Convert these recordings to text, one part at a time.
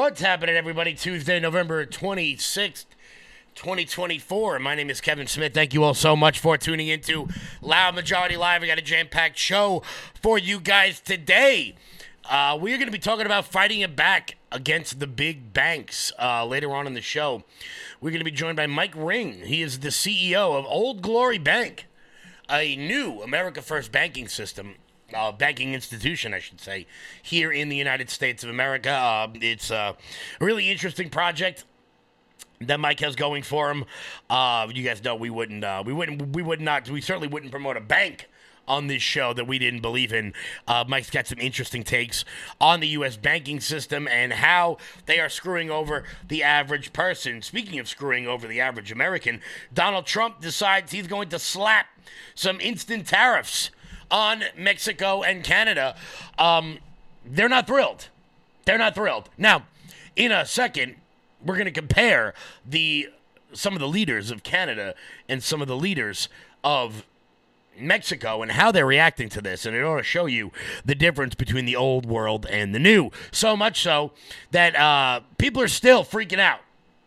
What's happening, everybody? Tuesday, November 26th, 2024. My name is Kevin Smith. Thank you all so much for tuning into Loud Majority Live. We got a jam-packed show for you guys today. We're going to be talking about fighting it back against the big banks later on in the show. We're going to be joined by Mike Ring. He is the CEO of Old Glory Bank, a new America First banking system. Banking institution, I should say, here in the United States of America. It's a really interesting project that Mike has going for him. You guys know we certainly wouldn't promote a bank on this show that we didn't believe in. Mike's got some interesting takes on the U.S. banking system and how they are screwing over the average person. Speaking of screwing over the average American, Donald Trump decides he's going to slap some instant tariffs on Mexico and Canada. They're not thrilled. They're not thrilled. Now, in a second, we're going to compare some of the leaders of Canada and some of the leaders of Mexico and how they're reacting to this. And it ought to show you the difference between the old world and the new. So much so that people are still freaking out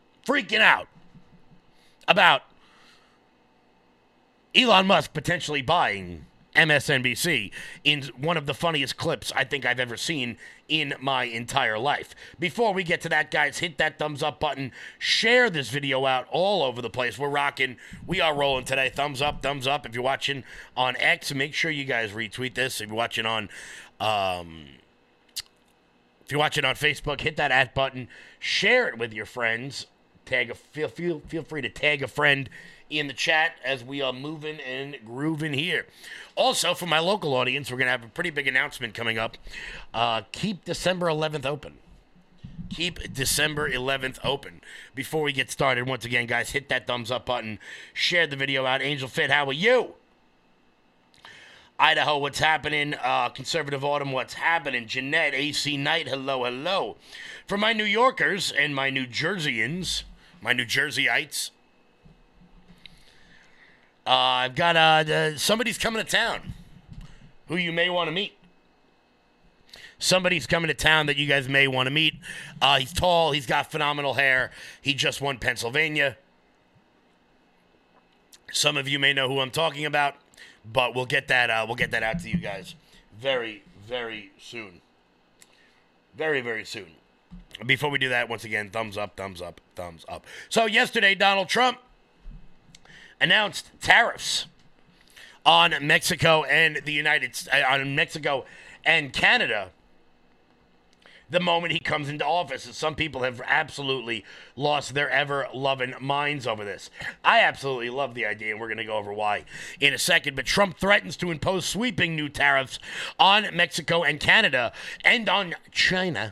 about Elon Musk potentially buying MSNBC in one of the funniest clips I think I've ever seen in my entire life. Before we get to that, guys, hit that thumbs up button. Share this video out all over the place. We're rocking. We are rolling today. Thumbs up, thumbs up. If you're watching on X, make sure you guys retweet this. If you're watching on Facebook, hit that @ button. Share it with your friends. Feel free to tag a friend in the chat as we are moving and grooving here. Also, for my local audience, we're going to have a pretty big announcement coming up. Keep December 11th open. Keep December 11th open. Before we get started, once again, guys, hit that thumbs up button. Share the video out. Angel Fit, how are you? Idaho, what's happening? Conservative Autumn, what's happening? Jeanette, AC Knight, hello, hello. For my New Yorkers and my New Jerseyans, my New Jerseyites, I've got somebody's coming to town who you may want to meet. Somebody's coming to town that you guys may want to meet. He's tall. He's got phenomenal hair. He just won Pennsylvania. Some of you may know who I'm talking about, but we'll get that out to you guys very, very soon. Very, very soon. Before we do that, once again, thumbs up, thumbs up, thumbs up. So yesterday, Donald Trump announced tariffs on Mexico and Mexico and Canada the moment he comes into office. And some people have absolutely lost their ever-loving minds over this. I absolutely love the idea, and we're going to go over why in a second. But Trump threatens to impose sweeping new tariffs on Mexico and Canada and on China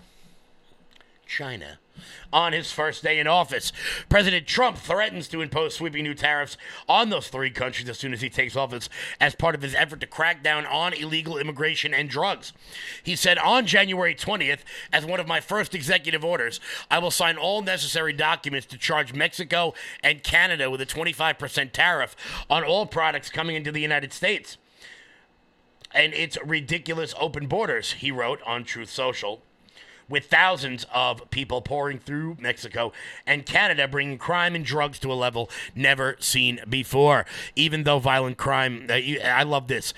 on his first day in office. President Trump threatens to impose sweeping new tariffs on those three countries as soon as he takes office as part of his effort to crack down on illegal immigration and drugs. He said, on January 20th, as one of my first executive orders, I will sign all necessary documents to charge Mexico and Canada with a 25% tariff on all products coming into the United States. And it's ridiculous open borders, he wrote on Truth Social, with thousands of people pouring through Mexico and Canada, bringing crime and drugs to a level never seen before. Even though violent crime, I love this.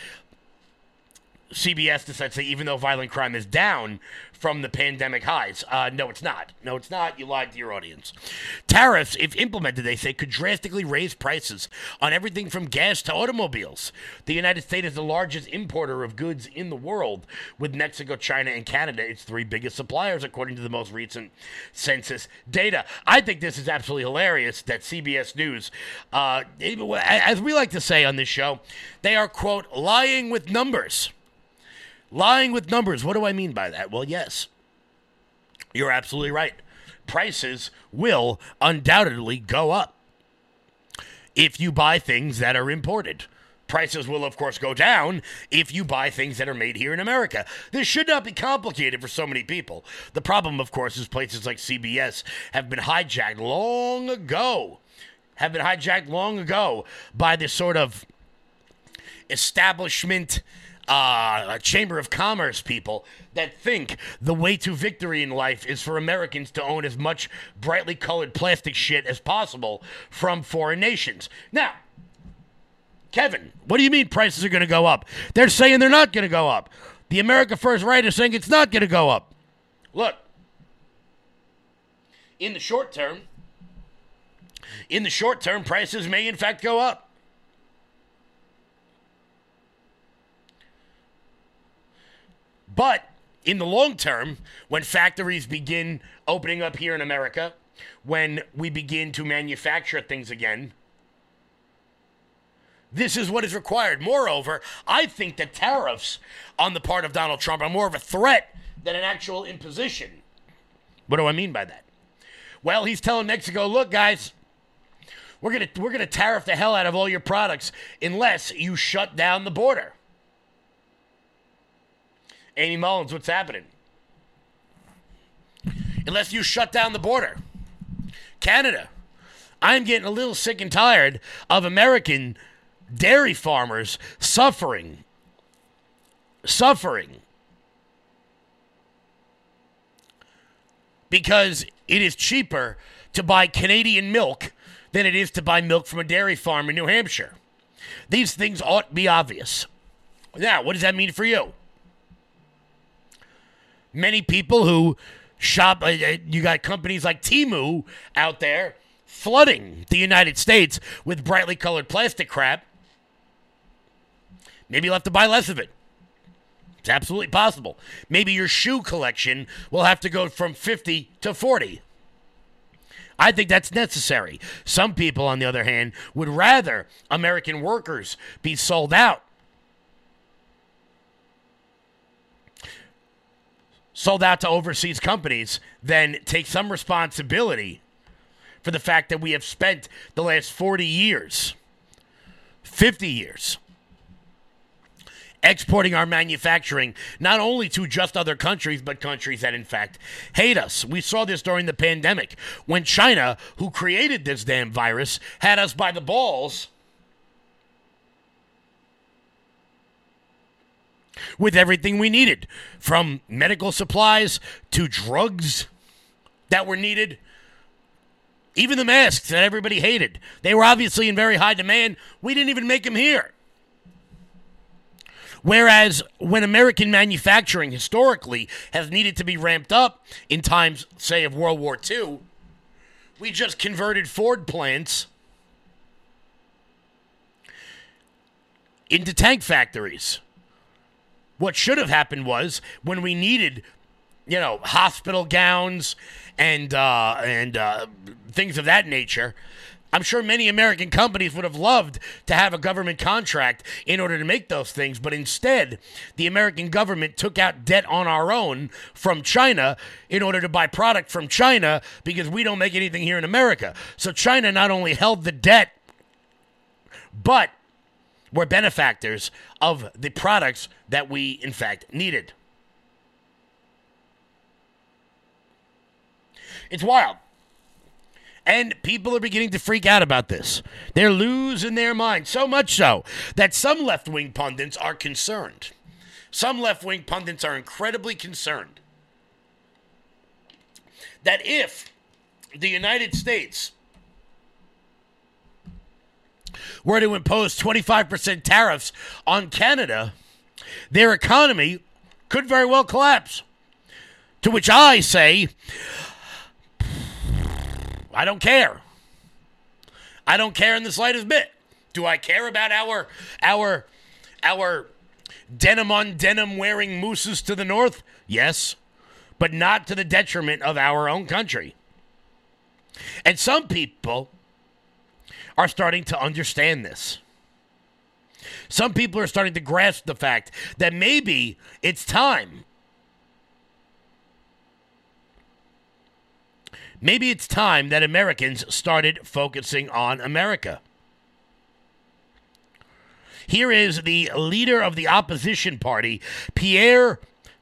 CBS decides to say even though violent crime is down from the pandemic highs. No, it's not. No, it's not. You lied to your audience. Tariffs, if implemented, they say, could drastically raise prices on everything from gas to automobiles. The United States is the largest importer of goods in the world, with Mexico, China, and Canada its three biggest suppliers, according to the most recent census data. I think this is absolutely hilarious that CBS News, as we like to say on this show, they are, quote, lying with numbers. Lying with numbers. What do I mean by that? Well, yes, you're absolutely right. Prices will undoubtedly go up if you buy things that are imported. Prices will, of course, go down if you buy things that are made here in America. This should not be complicated for so many people. The problem, of course, is places like CBS have been hijacked long ago by this sort of establishment Chamber of Commerce people that think the way to victory in life is for Americans to own as much brightly colored plastic shit as possible from foreign nations. Now, Kevin, what do you mean prices are going to go up? They're saying they're not going to go up. The America First right is saying it's not going to go up. Look, in the short term, prices may in fact go up. But in the long term, when factories begin opening up here in America, when we begin to manufacture things again, this is what is required. Moreover, I think that tariffs on the part of Donald Trump are more of a threat than an actual imposition. What do I mean by that? Well, he's telling Mexico, look, guys, we're gonna tariff the hell out of all your products unless you shut down the border. Amy Mullins, what's happening? Unless you shut down the border. Canada, I'm getting a little sick and tired of American dairy farmers suffering because it is cheaper to buy Canadian milk than it is to buy milk from a dairy farm in New Hampshire. These things ought to be obvious. Now, what does that mean for you? Many people who shop, you got companies like Temu out there flooding the United States with brightly colored plastic crap. Maybe you'll have to buy less of it. It's absolutely possible. Maybe your shoe collection will have to go from 50 to 40. I think that's necessary. Some people, on the other hand, would rather American workers be sold out. Sold out to overseas companies than take some responsibility for the fact that we have spent the last 40 years, 50 years, exporting our manufacturing not only to just other countries, but countries that, in fact, hate us. We saw this during the pandemic when China, who created this damn virus, had us by the balls with everything we needed, from medical supplies to drugs that were needed. Even the masks that everybody hated. They were obviously in very high demand. We didn't even make them here. Whereas when American manufacturing historically has needed to be ramped up in times, say, of World War II, we just converted Ford plants into tank factories. What should have happened was when we needed, hospital gowns and things of that nature, I'm sure many American companies would have loved to have a government contract in order to make those things, but instead, the American government took out debt on our own from China in order to buy product from China because we don't make anything here in America. So China not only held the debt, but were benefactors of the products that we, in fact, needed. It's wild. And people are beginning to freak out about this. They're losing their mind, so much so that some left-wing pundits are concerned. Some left-wing pundits are incredibly concerned that if the United States were to impose 25% tariffs on Canada, their economy could very well collapse. To which I say, I don't care. I don't care in the slightest bit. Do I care about our denim on denim wearing mooses to the north? Yes, but not to the detriment of our own country. And some people are starting to understand this. Some people are starting to grasp the fact that maybe it's time. Maybe it's time that Americans started focusing on America. Here is the leader of the opposition party, Pierre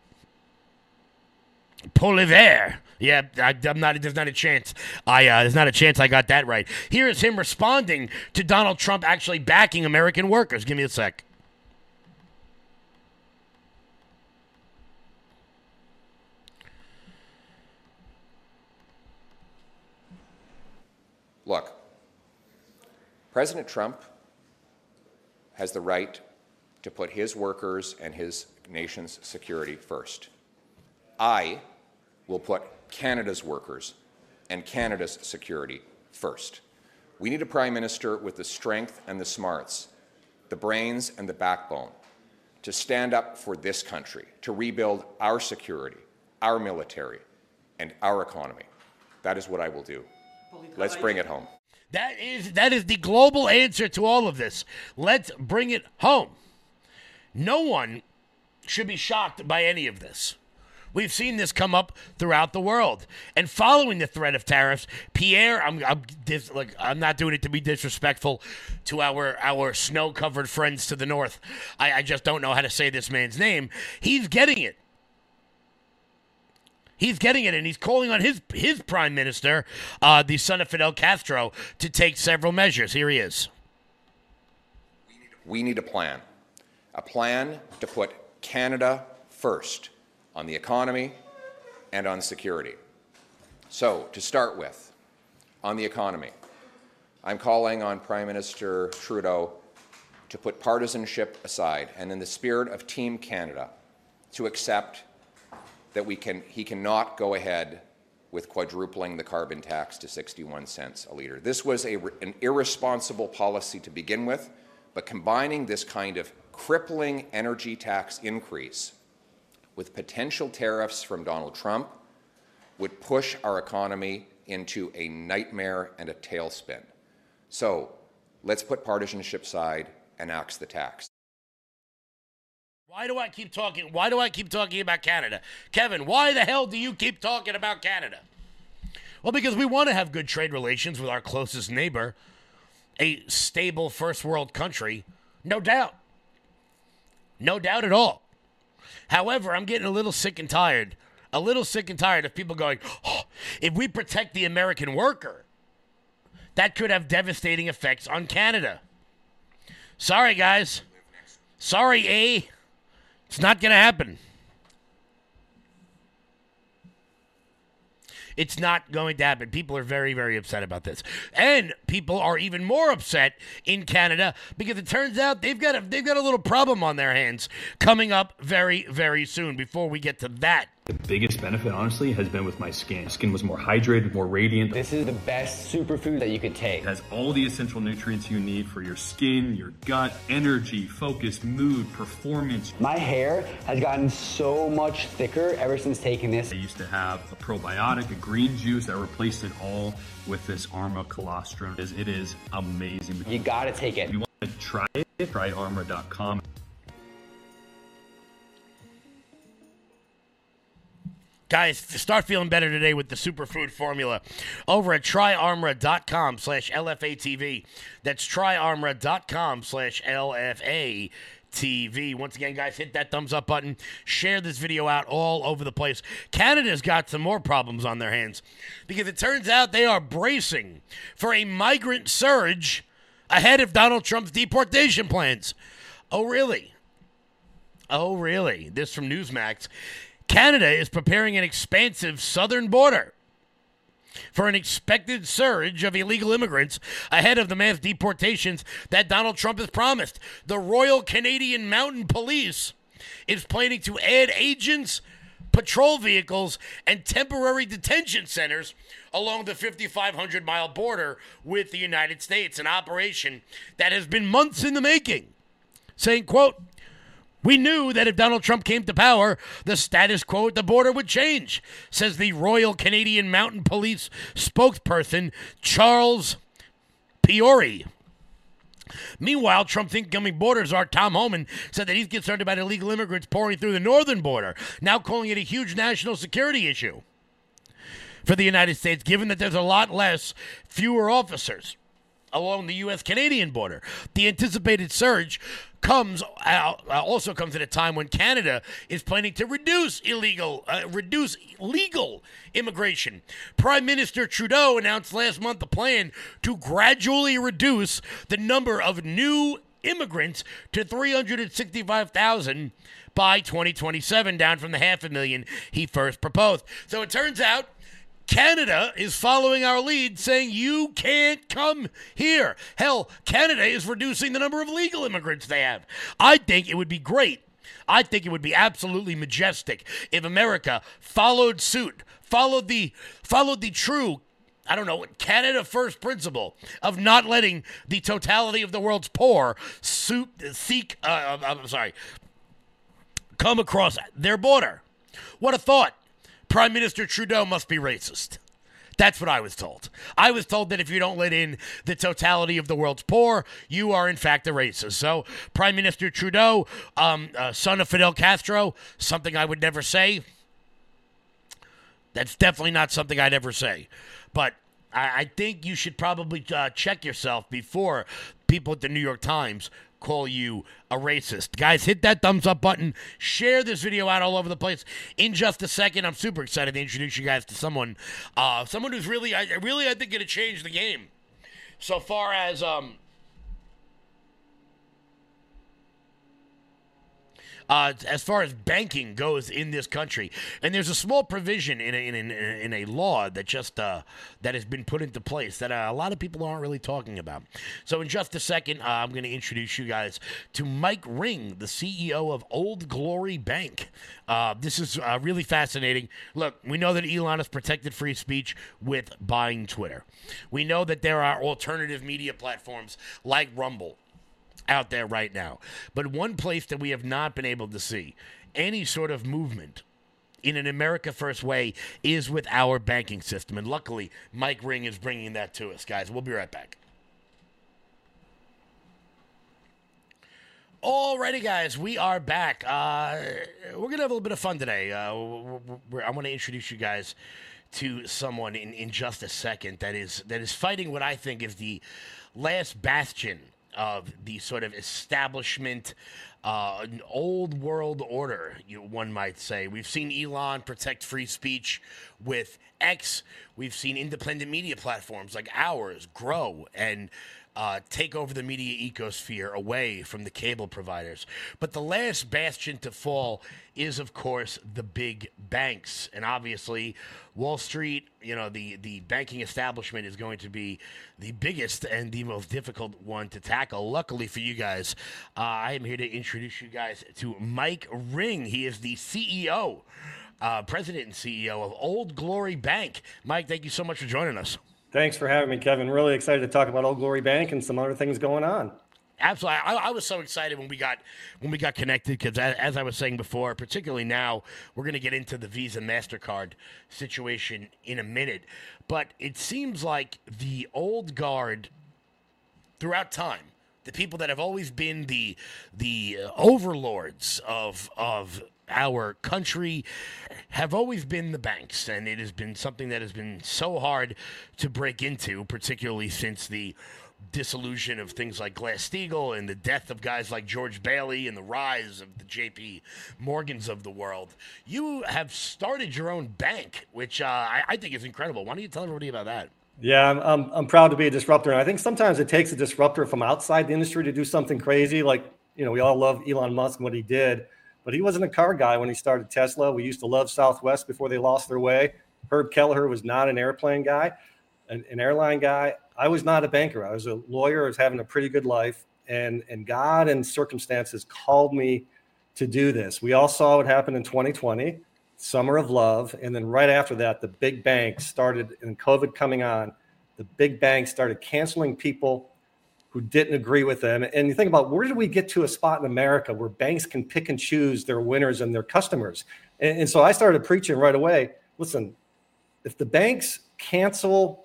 Poilievre. Yeah, there's not a chance. There's not a chance I got that right. Here is him responding to Donald Trump actually backing American workers. Give me a sec. Look, President Trump has the right to put his workers and his nation's security first. I will put Canada's workers and Canada's security first. We need a Prime Minister with the strength and the smarts, the brains and the backbone to stand up for this country, to rebuild our security, our military, and our economy. That is what I will do. Let's bring it home. That is the global answer to all of this. Let's bring it home. No one should be shocked by any of this. We've seen this come up throughout the world. And following the threat of tariffs, Pierre, I'm not doing it to be disrespectful to our snow-covered friends to the north. I just don't know how to say this man's name. He's getting it. He's getting it, and he's calling on his prime minister, the son of Fidel Castro, to take several measures. Here he is. We need a plan to put Canada first on the economy and on security. So, to start with, on the economy, I'm calling on Prime Minister Trudeau to put partisanship aside and, in the spirit of Team Canada, to accept that he cannot go ahead with quadrupling the carbon tax to 61 cents a litre. This was an irresponsible policy to begin with, but combining this kind of crippling energy tax increase with potential tariffs from Donald Trump would push our economy into a nightmare and a tailspin. So let's put partisanship aside and axe the tax. Why do I keep talking about Canada? Kevin, why the hell do you keep talking about Canada? Well, because we want to have good trade relations with our closest neighbor, a stable first world country, no doubt. No doubt at all. However, I'm getting a little sick and tired of people going, oh, if we protect the American worker, that could have devastating effects on Canada. Sorry, guys. Sorry, eh? It's not going to happen. It's not going to happen. People are very, very upset about this. And people are even more upset in Canada because it turns out they've got a little problem on their hands coming up very, very soon. Before we get to that, the biggest benefit, honestly, has been with my skin. Skin was more hydrated, more radiant. This is the best superfood that you could take. It has all the essential nutrients you need for your skin, your gut, energy, focus, mood, performance. My hair has gotten so much thicker ever since taking this. I used to have a probiotic, a green juice. I replaced it all with this Armra colostrum. It is amazing. You gotta take it. If you want to try it, try armra.com. Guys, start feeling better today with the superfood formula over at tryarmra.com/LFATV. That's tryarmra.com/LFATV. Once again, guys, hit that thumbs up button. Share this video out all over the place. Canada's got some more problems on their hands because it turns out they are bracing for a migrant surge ahead of Donald Trump's deportation plans. Oh, really? Oh, really? This from Newsmax. Canada is preparing an expansive southern border for an expected surge of illegal immigrants ahead of the mass deportations that Donald Trump has promised. The Royal Canadian Mounted Police is planning to add agents, patrol vehicles, and temporary detention centers along the 5,500-mile border with the United States, an operation that has been months in the making, saying, quote, "We knew that if Donald Trump came to power, the status quo at the border would change," says the Royal Canadian Mounted Police spokesperson, Charles Piori. Meanwhile, Trump's incoming border czar, Tom Homan, said that he's concerned about illegal immigrants pouring through the northern border, now calling it a huge national security issue for the United States, given that there's a lot fewer officers along the U.S.-Canadian border. The anticipated surge also comes at a time when Canada is planning to reduce legal immigration. Prime Minister Trudeau announced last month a plan to gradually reduce the number of new immigrants to 365,000 by 2027, down from the 500,000 he first proposed. So it turns out Canada is following our lead, saying you can't come here. Hell, Canada is reducing the number of legal immigrants they have. I think it would be great. I think it would be absolutely majestic if America followed suit, followed the true, I don't know, Canada first principle of not letting the totality of the world's poor come across their border. What a thought. Prime Minister Trudeau must be racist. That's what I was told. I was told that if you don't let in the totality of the world's poor, you are in fact a racist. So Prime Minister Trudeau, son of Fidel Castro, something I would never say. That's definitely not something I'd ever say. But I think you should probably check yourself before people at the New York Times call you a racist. Guys, hit that thumbs up button. Share this video out all over the place. In just a second, I'm super excited to introduce you guys to someone who's really, I think, going to change the game. So far as far as banking goes in this country, and there's a small provision in a law that just that has been put into place that a lot of people aren't really talking about. So in just a second, I'm going to introduce you guys to Mike Ring, the CEO of Old Glory Bank. This is really fascinating. Look, we know that Elon has protected free speech with buying Twitter. We know that there are alternative media platforms like Rumble out there right now. But one place that we have not been able to see any sort of movement in an America First way is with our banking system. And luckily, Mike Ring is bringing that to us, guys. We'll be right back. Alrighty, guys, we are back. We're going to have a little bit of fun today. I want to introduce you guys to someone in just a second that is fighting what I think is the last bastion of the sort of establishment, an old world order, one might say. We've seen Elon protect free speech with X. We've seen independent media platforms like ours grow and take over the media ecosphere away from the cable providers. But the last bastion to fall is, of course, the big banks. And obviously, Wall Street, the banking establishment is going to be the biggest and the most difficult one to tackle. Luckily for you guys, I am here to introduce you guys to Mike Ring. He is the CEO, president and CEO of Old Glory Bank. Mike, thank you so much for joining us. Thanks for having me, Kevin. Really excited to talk about Old Glory Bank and some other things going on. Absolutely. I was so excited when we got connected because, as I was saying before, particularly now, we're going to get into the Visa MasterCard situation in a minute. But it seems like the old guard throughout time, the people that have always been the overlords of our country, have always been the banks, and it has been something that has been so hard to break into, particularly since the dissolution of things like Glass-Steagall and the death of guys like George Bailey and the rise of the J.P. Morgans of the world. You have started your own bank, which I think is incredible. Why don't you tell everybody about that? Yeah, I'm proud to be a disruptor, and I think sometimes it takes a disruptor from outside the industry to do something crazy. Like, we all love Elon Musk and what he did, but he wasn't a car guy when he started Tesla. We used to love Southwest before they lost their way. Herb Kelleher was not an airplane guy, an airline guy. I was not a banker. I was a lawyer. I was having a pretty good life, and God and circumstances called me to do this. We all saw what happened in 2020, summer of love, and then right after that, the big banks started, and COVID coming on, the big banks started canceling people who didn't agree with them. And you think about, where did we get to a spot in America where banks can pick and choose their winners and their customers? And so I started preaching right away, listen, if the banks cancel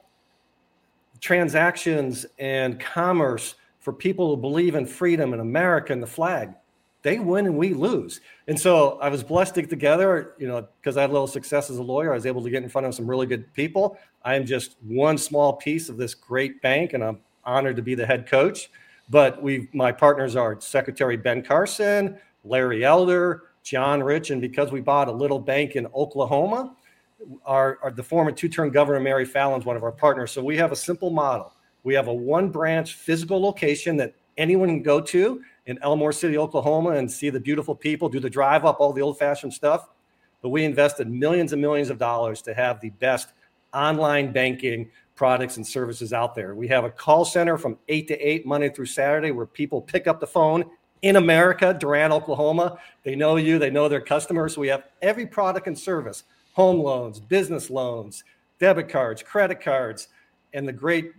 transactions and commerce for people who believe in freedom and America and the flag, they win and we lose. And so I was blessed to get together, because I had a little success as a lawyer. I was able to get in front of some really good people. I am just one small piece of this great bank, and I'm honored to be the head coach. But my partners are Secretary Ben Carson, Larry Elder, John Rich, and because we bought a little bank in Oklahoma, are the former two-term Governor Mary Fallon's one of our partners. So we have a simple model. We have a one-branch physical location that anyone can go to in Elmore City, Oklahoma, and see the beautiful people, do the drive up, all the old-fashioned stuff. But we invested millions and millions of dollars to have the best online banking products and services out there. We have a call center from 8 to 8 Monday through Saturday where people pick up the phone in America, Durant, Oklahoma. They know you, they know their customers. We have every product and service, home loans, business loans, debit cards, credit cards, and the great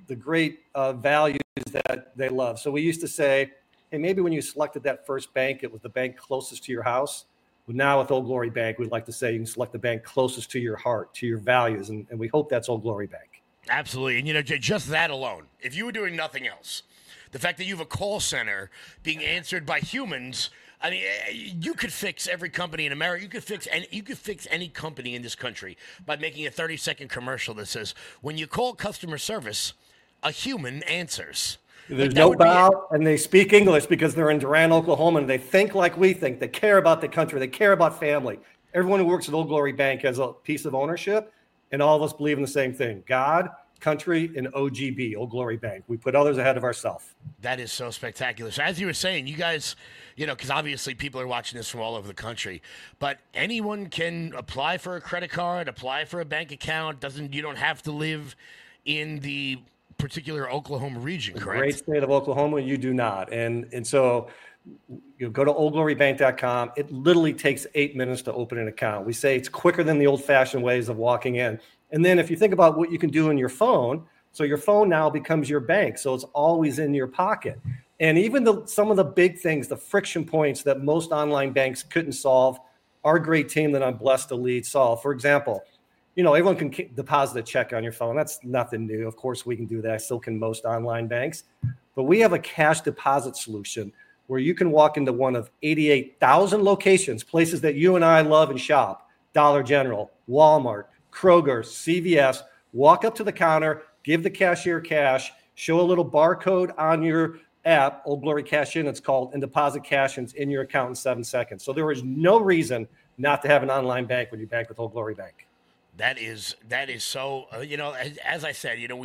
values that they love. So we used to say, hey, maybe when you selected that first bank, it was the bank closest to your house. But now with Old Glory Bank, we'd like to say you can select the bank closest to your heart, to your values, and we hope that's Old Glory Bank. Absolutely. And, you know, just that alone, if you were doing nothing else, the fact that you have a call center being answered by humans, I mean, you could fix every company in America. You could fix any company in this country by making a 30-second commercial that says, when you call customer service, a human answers. There's no bow, and they speak English because they're in Durant, Oklahoma, and they think like we think. They care about the country. They care about family. Everyone who works at Old Glory Bank has a piece of ownership, and all of us believe in the same thing: God, country, and OGB, Old Glory Bank. We put others ahead of ourselves. That is so spectacular. So as you were saying, you guys, you know, because obviously people are watching this from all over the country, but anyone can apply for a credit card, apply for a bank account. You don't have to live in the particular Oklahoma region, correct? Great state of Oklahoma, you do not. And so you go to oldglorybank.com. It literally takes 8 minutes to open an account. We say it's quicker than the old-fashioned ways of walking in. And then if you think about what you can do on your phone, so your phone now becomes your bank, so it's always in your pocket. And even some of the big things, the friction points that most online banks couldn't solve, our great team that I'm blessed to lead solve. For example, you know, everyone can deposit a check on your phone. That's nothing new. Of course, we can do that. So can most online banks. But we have a cash deposit solution where you can walk into one of 88,000 locations, places that you and I love and shop: Dollar General, Walmart, Kroger, CVS. Walk up to the counter, give the cashier cash, show a little barcode on your app, Old Glory Cash In, it's called, and deposit cash in your account in 7 seconds. So there is no reason not to have an online bank when you bank with Old Glory Bank. That is so, you know, as I said, you know,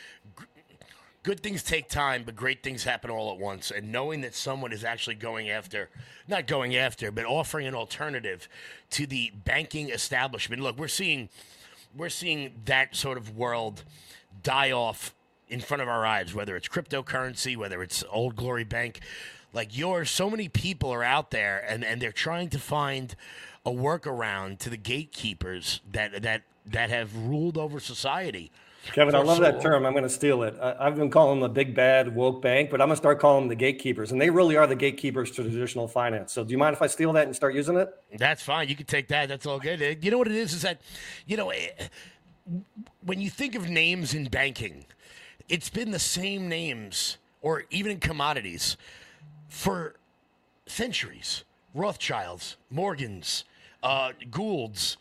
good things take time, but great things happen all at once. And knowing that someone is actually not going after, but offering an alternative to the banking establishment. Look, we're seeing that sort of world die off in front of our eyes, whether it's cryptocurrency, whether it's Old Glory Bank. Like so many people are out there and they're trying to find a workaround to the gatekeepers that have ruled over society. Kevin, I love that term. I'm going to steal it. I've been calling them the big bad woke bank, but I'm going to start calling them the gatekeepers, and they really are the gatekeepers to traditional finance. So do you mind if I steal that and start using it? That's fine. You can take that. That's all good. You know what it is that, you know, when you think of names in banking, it's been the same names, or even in commodities, for centuries. Rothschilds, Morgans, Goulds,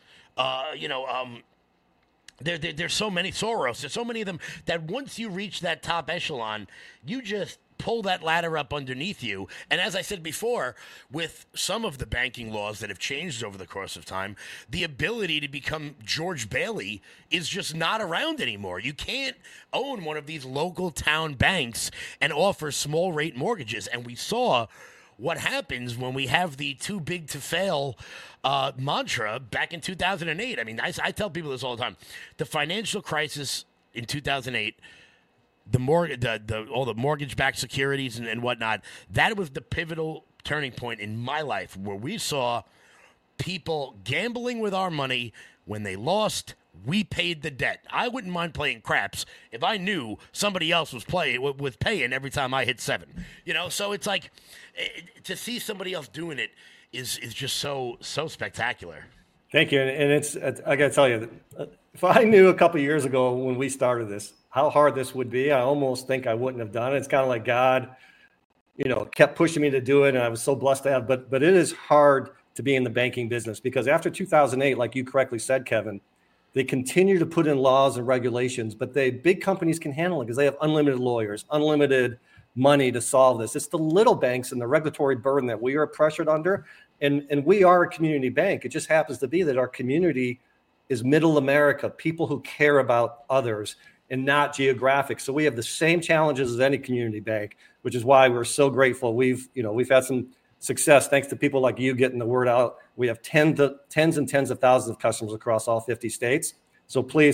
there's so many, Soros, there's so many of them that once you reach that top echelon, you just pull that ladder up underneath you. And as I said before, with some of the banking laws that have changed over the course of time, the ability to become George Bailey is just not around anymore. You can't own one of these local town banks and offer small rate mortgages. And we saw what happens when we have the too big to fail mantra back in 2008. I mean, I tell people this all the time. The financial crisis in 2008, all the mortgage-backed securities and whatnot, that was the pivotal turning point in my life where we saw people gambling with our money. When they lost, we paid the debt. I wouldn't mind playing craps if I knew somebody else was paying every time I hit 7. You know, so it's like to see somebody else doing it is just so spectacular. Thank you. And I got to tell you, if I knew a couple of years ago when we started this how hard this would be, I almost think I wouldn't have done it. It's kind of like God, you know, kept pushing me to do it, and I was so blessed to have. But it is hard to be in the banking business because after 2008, like you correctly said, Kevin, they continue to put in laws and regulations, but big companies can handle it because they have unlimited lawyers, unlimited money to solve this. It's the little banks and the regulatory burden that we are pressured under. And we are a community bank. It just happens to be that our community is middle America, people who care about others and not geographic. So we have the same challenges as any community bank, which is why we're so grateful. We've had some success thanks to people like you getting the word out. We have tens and tens of thousands of customers across all 50 states. So please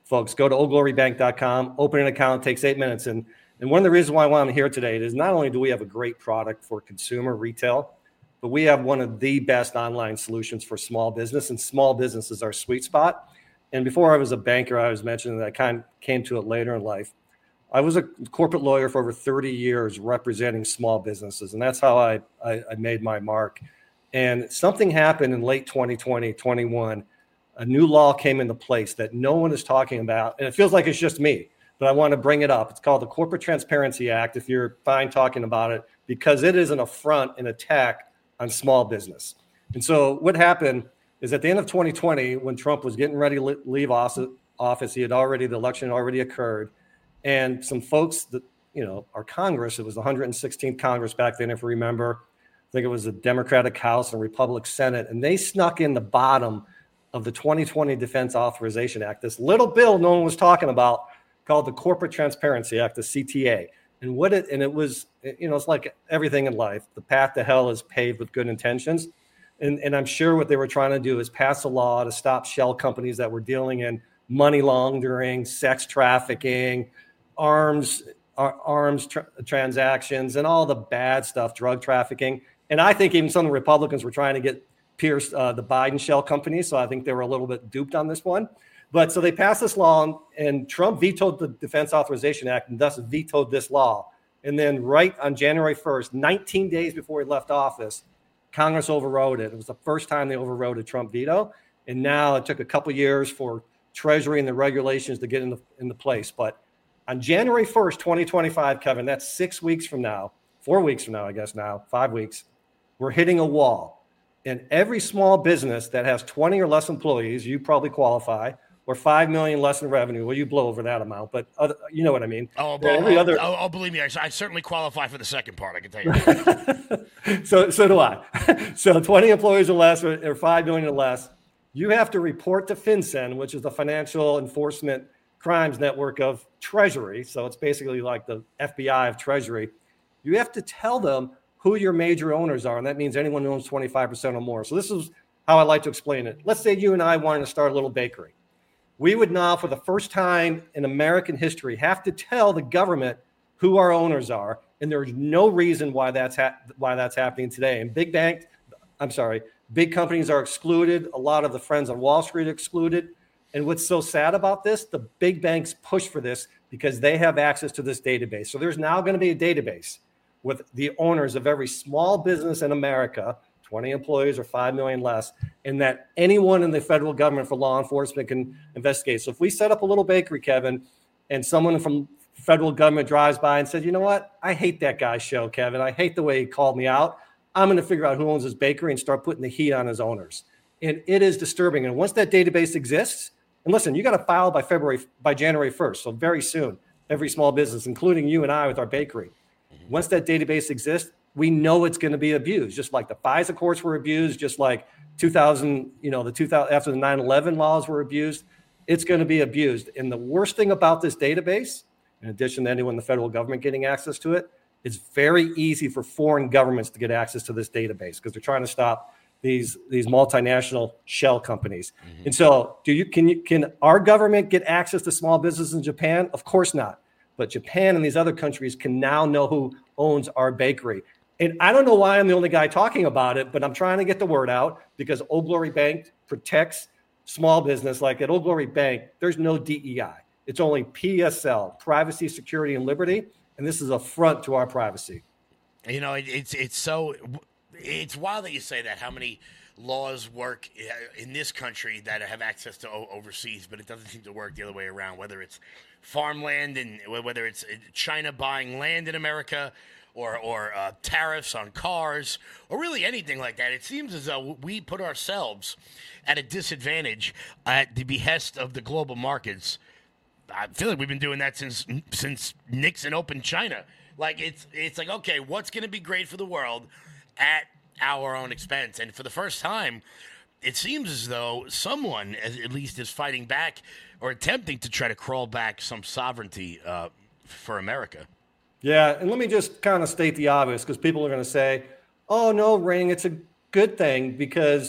folks, go to oldglorybank.com, open an account, it takes 8 minutes. And one of the reasons why I'm here today is not only do we have a great product for consumer retail, but we have one of the best online solutions for small business, and small business is our sweet spot. And before I was a banker, I was mentioning that I kind of came to it later in life. I was a corporate lawyer for over 30 years representing small businesses, and that's how I made my mark. And something happened in late 2020, 21. A new law came into place that no one is talking about, and it feels like it's just me, but I want to bring it up. It's called the Corporate Transparency Act, if you're fine talking about it, because it is an affront, an attack on small business. And so what happened is at the end of 2020, when Trump was getting ready to leave office, the election had already occurred. And some folks that, our Congress, it was the 116th Congress back then, if you remember, I think it was the Democratic House and Republican Senate, and they snuck in the bottom of the 2020 Defense Authorization Act, this little bill no one was talking about called the Corporate Transparency Act, the CTA. And it was, it's like everything in life. The path to hell is paved with good intentions. And I'm sure what they were trying to do is pass a law to stop shell companies that were dealing in money laundering, sex trafficking, arms transactions, and all the bad stuff, drug trafficking. And I think even some of the Republicans were trying to get pierced the Biden shell companies. So I think they were a little bit duped on this one. But so they passed this law, and Trump vetoed the Defense Authorization Act and thus vetoed this law. And then right on January 1st, 19 days before he left office, Congress overrode it. It was the first time they overrode a Trump veto. And now it took a couple years for Treasury and the regulations to get into place. But on January 1st, 2025, Kevin, that's 6 weeks from now, 4 weeks from now, I guess now, 5 weeks, we're hitting a wall. And every small business that has 20 or less employees, you probably qualify, or 5 million less in revenue. Well, you blow over that amount, but you know what I mean. Believe me, I certainly qualify for the second part. I can tell you that. So do I. So 20 employees or less, or 5 million or less, you have to report to FinCEN, which is the Financial Enforcement Crimes Network of Treasury. So it's basically like the FBI of Treasury. You have to tell them who your major owners are, and that means anyone who owns 25% or more. So this is how I like to explain it. Let's say you and I wanted to start a little bakery. We would now, for the first time in American history, have to tell the government who our owners are, and there's no reason why that's happening today. And big companies are excluded. A lot of the friends on Wall Street are excluded. And what's so sad about this, the big banks push for this because they have access to this database. So there's now going to be a database with the owners of every small business in America, 20 employees or 5 million less, and that anyone in the federal government for law enforcement can investigate. So if we set up a little bakery, Kevin, and someone from federal government drives by and says, you know what, I hate that guy's show, Kevin. I hate the way he called me out. I'm going to figure out who owns his bakery and start putting the heat on his owners. And it is disturbing. And once that database exists, and listen, you got to file by January 1st. So very soon, every small business, including you and I with our bakery. Once that database exists, we know it's going to be abused, just like the FISA courts were abused, just like 2000, after the 9/11 laws were abused, it's going to be abused. And the worst thing about this database, in addition to anyone in the federal government getting access to it, it's very easy for foreign governments to get access to this database because they're trying to stop these multinational shell companies. Mm-hmm. And so can our government get access to small businesses in Japan? Of course not. But Japan and these other countries can now know who owns our bakery. And I don't know why I'm the only guy talking about it, but I'm trying to get the word out because Old Glory Bank protects small business. Like at Old Glory Bank, there's no DEI. It's only PSL, privacy, security, and liberty. And this is an affront to our privacy. It's wild that you say that, how many laws work in this country that have access to overseas, but it doesn't seem to work the other way around, whether it's farmland and whether it's China buying land in America or tariffs on cars or really anything like that. It seems as though we put ourselves at a disadvantage at the behest of the global markets. I feel like we've been doing that since Nixon opened China. Like it's like, okay, what's going to be great for the world at our own expense? And for the first time, it seems as though someone at least is fighting back or attempting to try to crawl back some sovereignty for America. Yeah, and let me just kind of state the obvious because people are going to say, oh, no, Ring, it's a good thing because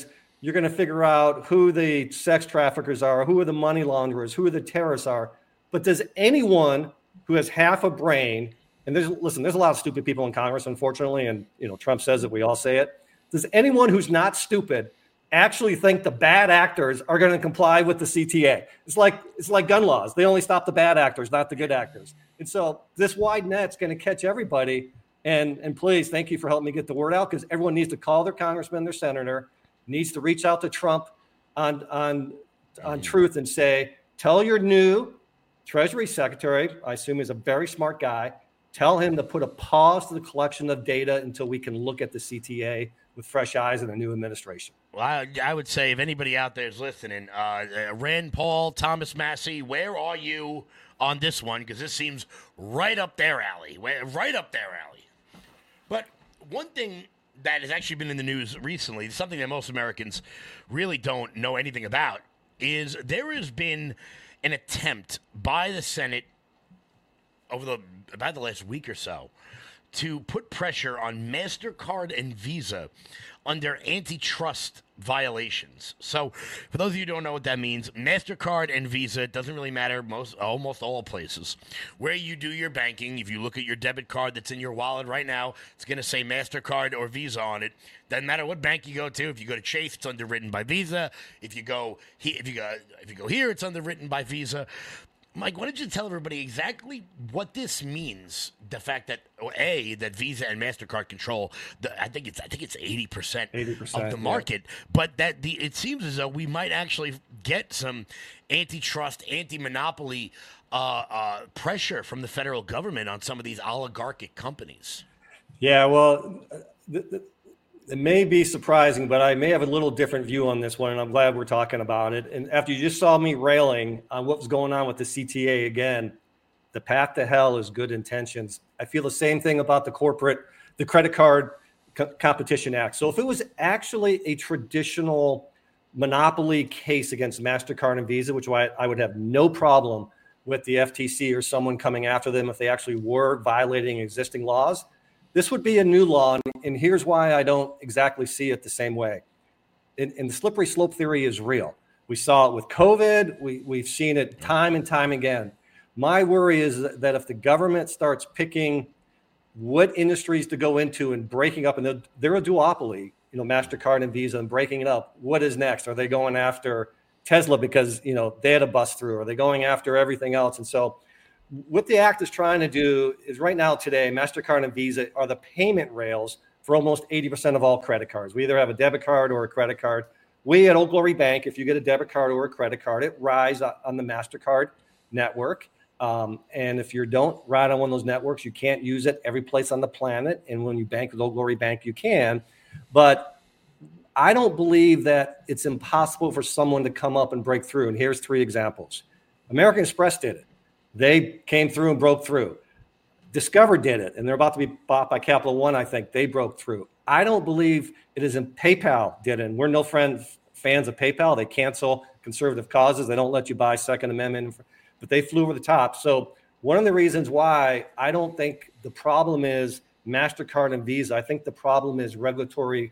you're going to figure out who the sex traffickers are, who are the money launderers, who are the terrorists are. But does anyone who has half a brain, and there's a lot of stupid people in Congress, unfortunately, and Trump says it, we all say it. Does anyone who's not stupid actually think the bad actors are going to comply with the CTA? It's like gun laws. They only stop the bad actors, not the good actors. And so this wide net's going to catch everybody. And please, thank you for helping me get the word out, because everyone needs to call their congressman, their senator, needs to reach out to Trump on truth and say, tell your new Treasury Secretary, I assume he's a very smart guy, tell him to put a pause to the collection of data until we can look at the CTA with fresh eyes in the new administration. Well, I would say if anybody out there is listening, Rand Paul, Thomas Massie, where are you on this one? Because this seems right up their alley. Right up their alley. But one thing that has actually been in the news recently, something that most Americans really don't know anything about, is there has been an attempt by the Senate about the last week or so to put pressure on MasterCard and Visa under antitrust violations. So for those of you who don't know what that means, MasterCard and Visa, it doesn't really matter, almost all places where you do your banking. If you look at your debit card that's in your wallet right now, it's going to say MasterCard or Visa on it. Doesn't matter what bank you go to. If you go to Chase, it's underwritten by Visa. If you go here, it's underwritten by Visa. Mike, why don't you tell everybody exactly what this means? The fact that that Visa and MasterCard control, I think it's 80% of the market, but that it seems as though we might actually get some antitrust, anti-monopoly pressure from the federal government on some of these oligarchic companies. Yeah, well, it may be surprising, but I may have a little different view on this one, and I'm glad we're talking about it. And after you just saw me railing on what was going on with the CTA again, the path to hell is good intentions. I feel the same thing about the Credit Card Competition Act. So if it was actually a traditional monopoly case against MasterCard and Visa, which I would have no problem with the FTC or someone coming after them if they actually were violating existing laws, this would be a new law, and here's why I don't exactly see it the same way. And the slippery slope theory is real. We saw it with COVID. We've seen it time and time again. My worry is that if the government starts picking what industries to go into and breaking up, and they're a duopoly, MasterCard and Visa, and breaking it up, what is next? Are they going after Tesla because, they had a bust through? Are they going after everything else? And so what the act is trying to do is right now today, MasterCard and Visa are the payment rails for almost 80% of all credit cards. We either have a debit card or a credit card. We at Old Glory Bank, if you get a debit card or a credit card, it rides on the MasterCard network. And if you don't ride on one of those networks, you can't use it every place on the planet. And when you bank with Old Glory Bank, you can. But I don't believe that it's impossible for someone to come up and break through. And here's 3 examples. American Express did it. They came through and broke through. Discover did it, and they're about to be bought by Capital One, I think. They broke through. I don't believe it is in PayPal did it, and we're no fans of PayPal. They cancel conservative causes. They don't let you buy Second Amendment, but they flew over the top. So one of the reasons why I don't think the problem is MasterCard and Visa, I think the problem is regulatory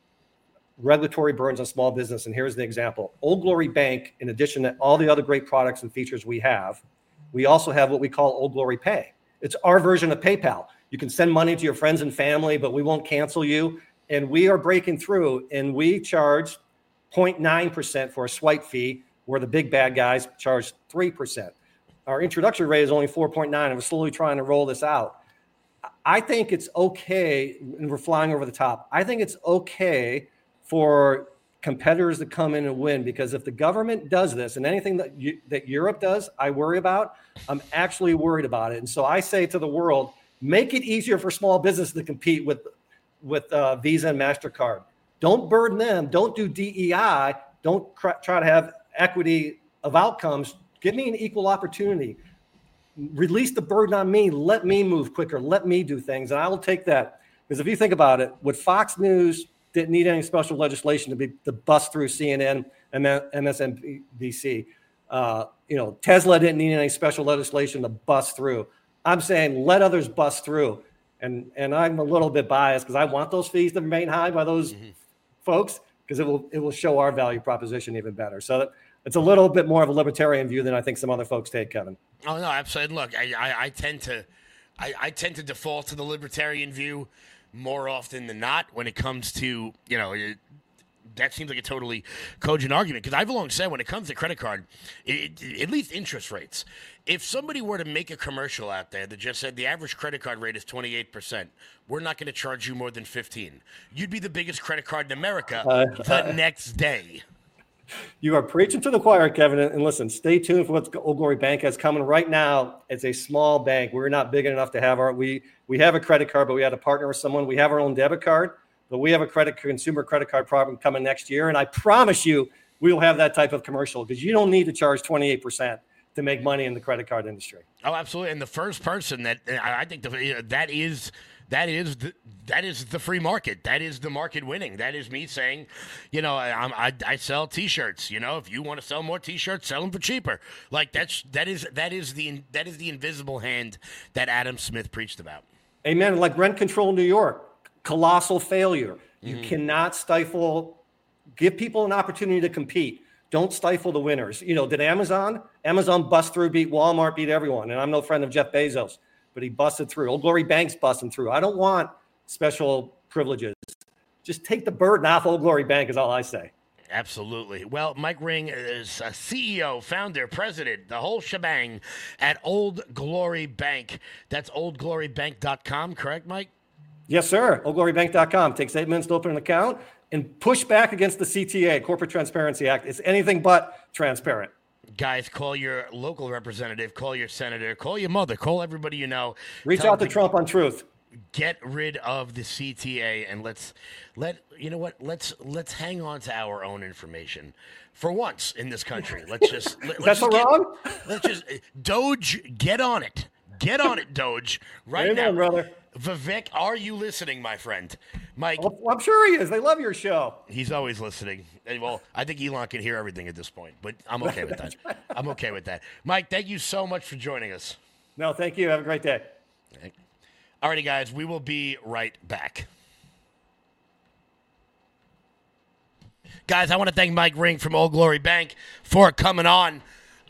burdens on small business, and here's the example. Old Glory Bank, in addition to all the other great products and features we have, we also have what we call Old Glory Pay. It's our version of PayPal. You can send money to your friends and family, but we won't cancel you. And we are breaking through, and we charge 0.9% for a swipe fee, where the big bad guys charge 3%. Our introductory rate is only 4.9, and we're slowly trying to roll this out. I think it's okay, and we're flying over the top. I think it's okay for competitors to come in and win, because if the government does this, and anything that Europe does, I worry about, I'm actually worried about it. And so I say to the world, make it easier for small business to compete with Visa and MasterCard. Don't burden them. Don't do DEI. Don't try to have equity of outcomes. Give me an equal opportunity. Release the burden on me. Let me move quicker. Let me do things. And I will take that. Because if you think about it, would Fox News didn't need any special legislation to bust through CNN and MSNBC. Tesla didn't need any special legislation to bust through. I'm saying let others bust through. And I'm a little bit biased because I want those fees to remain high by those folks, because it will show our value proposition even better. So it's a little bit more of a libertarian view than I think some other folks take, Kevin. Oh no, absolutely. Look, I tend to default to the libertarian view more often than not when it comes to, that seems like a totally cogent argument, because I've long said when it comes to credit card, at least interest rates, if somebody were to make a commercial out there that just said the average credit card rate is 28%, we're not going to charge you more than 15, you'd be the biggest credit card in America the next day. You are preaching to the choir, Kevin. And listen, stay tuned for what Old Glory Bank has coming right now. It's a small bank. We're not big enough to have we have a credit card, but we had to partner with someone. We have our own debit card, but we have a consumer credit card problem coming next year. And I promise you, we will have that type of commercial, because you don't need to charge 28% to make money in the credit card industry. Oh, absolutely. And the first person that I think that is the free market. That is the market winning. That is me saying, I sell T-shirts. If you want to sell more T-shirts, sell them for cheaper. Like that is the invisible hand that Adam Smith preached about. Amen. Like rent control New York, colossal failure. You cannot stifle. Give people an opportunity to compete. Don't stifle the winners. Did Amazon bust through, beat Walmart, beat everyone? And I'm no friend of Jeff Bezos, but he busted through. Old Glory Bank's busting through. I don't want special privileges. Just take the burden off Old Glory Bank is all I say. Absolutely. Well, Mike Ring is a CEO, founder, president, the whole shebang at Old Glory Bank. That's oldglorybank.com, correct, Mike? Yes, sir. Oldglorybank.com. Takes 8 minutes to open an account and push back against the CTA, Corporate Transparency Act. It's anything but transparent. Guys, call your local representative, call your senator, call your mother, call everybody you know. Reach out to Trump on truth. Get rid of the CTA and let's hang on to our own information for once in this country. Let's just Doge, get on it. Get on it, Doge. Right now, brother. Vivek, are you listening, my friend? Mike. Well, I'm sure he is. They love your show. He's always listening. Well, I think Elon can hear everything at this point, but I'm okay with that. I'm okay with that. Mike, thank you so much for joining us. No, thank you. Have a great day. All righty, guys. We will be right back. Guys, I want to thank Mike Ring from Old Glory Bank for coming on.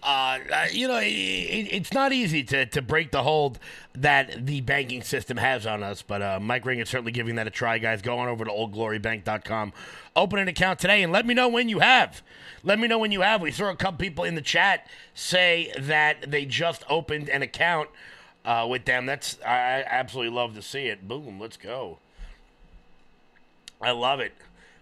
It's not easy to break the hold that the banking system has on us, but Mike Ring is certainly giving that a try, guys. Go on over to oldglorybank.com. Open an account today and let me know when you have. Let me know when you have. We saw a couple people in the chat say that they just opened an account with them. I absolutely love to see it. Boom, let's go. I love it.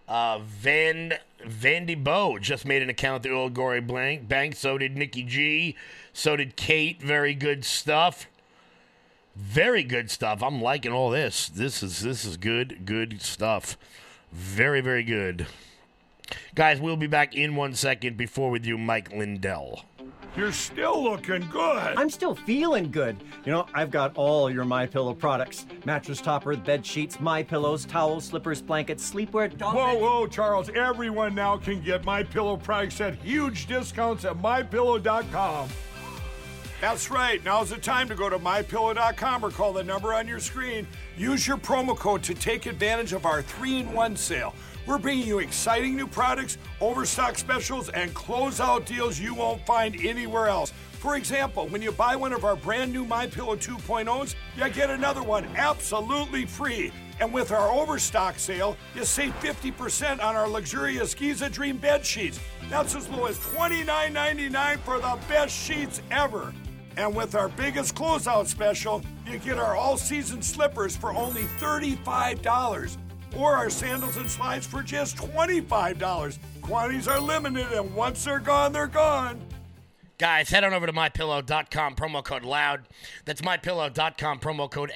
Vandy Bo just made an account at the Old Glory Bank. So did Nikki G. So did Kate. Very good stuff. Very good stuff. I'm liking all this. This is good stuff. Very, very good. Guys, we'll be back in 1 second. Before we do Mike Lindell. You're still looking good. I'm still feeling good. I've got all your MyPillow products. Mattress topper, bed sheets, MyPillows, towels, slippers, blankets, sleepwear, dog Whoa, Charles. Everyone now can get MyPillow products at huge discounts at MyPillow.com. That's right. Now's the time to go to MyPillow.com or call the number on your screen. Use your promo code to take advantage of our 3-in-1 sale. We're bringing you exciting new products, overstock specials, and closeout deals you won't find anywhere else. For example, when you buy one of our brand new MyPillow 2.0s, you get another one absolutely free. And with our overstock sale, you save 50% on our luxurious Giza Dream bed sheets. That's as low as $29.99 for the best sheets ever. And with our biggest closeout special, you get our all-season slippers for only $35. Or our sandals and slides for just $25. Quantities are limited, and once they're gone, they're gone. Guys, head on over to MyPillow.com, promo code LOUD. That's MyPillow.com, promo code